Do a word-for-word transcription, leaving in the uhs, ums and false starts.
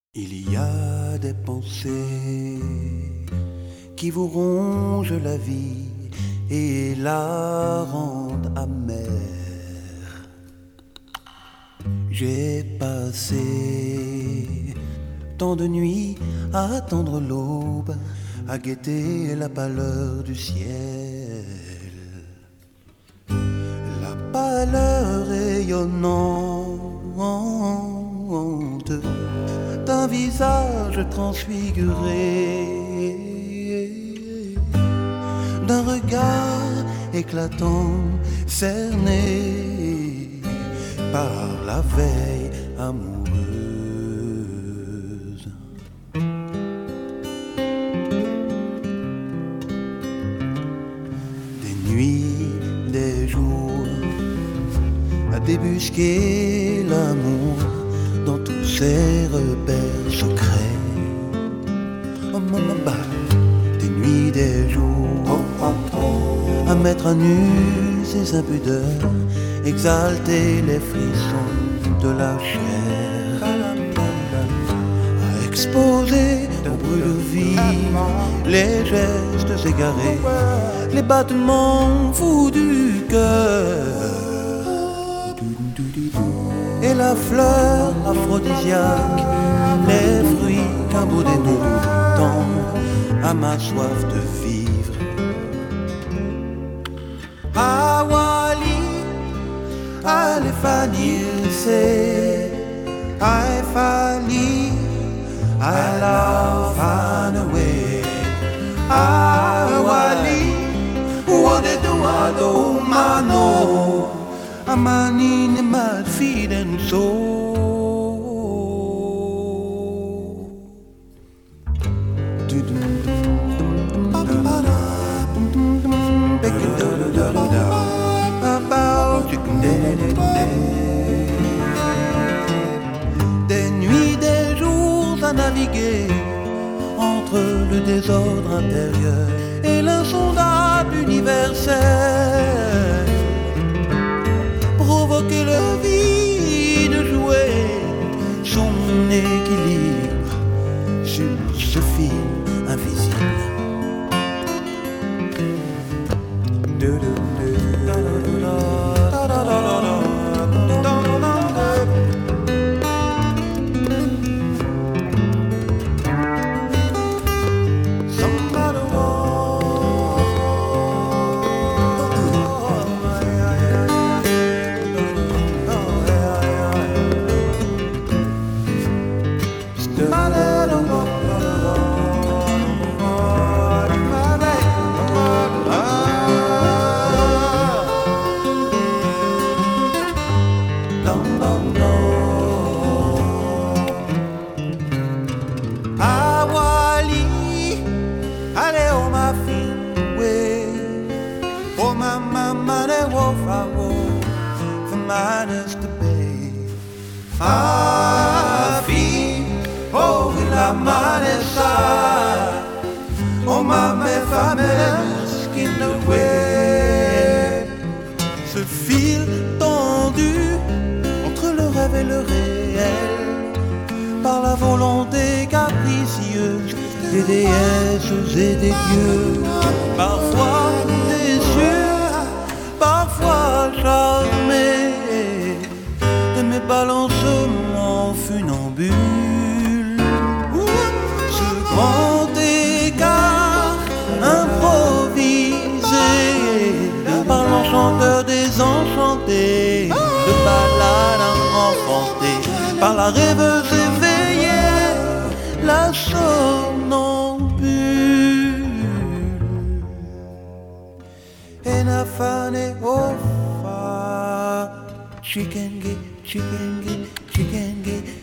Il y a des pensées qui vous rongent la vie et la rendent amère. J'ai passé tant de nuits à attendre l'aube, à guetter la pâleur du ciel, la pâleur rayonnante d'un visage transfiguré, d'un regard éclatant cerné par la veille amoureuse. Des nuits, des jours à débusquer l'amour dans tous ses repères secrets. Oh maman, bah, des nuits, des jours, oh, oh, oh, à mettre à nu ses impudeurs, exalter les frissons de la chair, à exposer au bruit de vie les gestes égarés, les battements fous du cœur. Et la fleur aphrodisiaque, les fruits qu'un beau démon tend à ma soif de vivre. Awali, Alefani, c'est I Fali, I love fun away. Awali, what did do I do, mano? Amani in my feet and soul. Des nuits, des jours à naviguer entre le désordre intérieur et l'insondable universel. Provoquer le vide, jouer son équilibre sur ce fil invisible. Ce fil tendu entre le rêve et le réel, par la volonté capricieuse des déesses et des dieux, parfois déçus, parfois charmés de mes balancements funambules. Ce grand écart improvisé par l'enchanteur désenchanté, de balade enfantée, par la rêveuse éveillée, la somnambule. Enafane ofa, chikenge, chikenge, chikenge.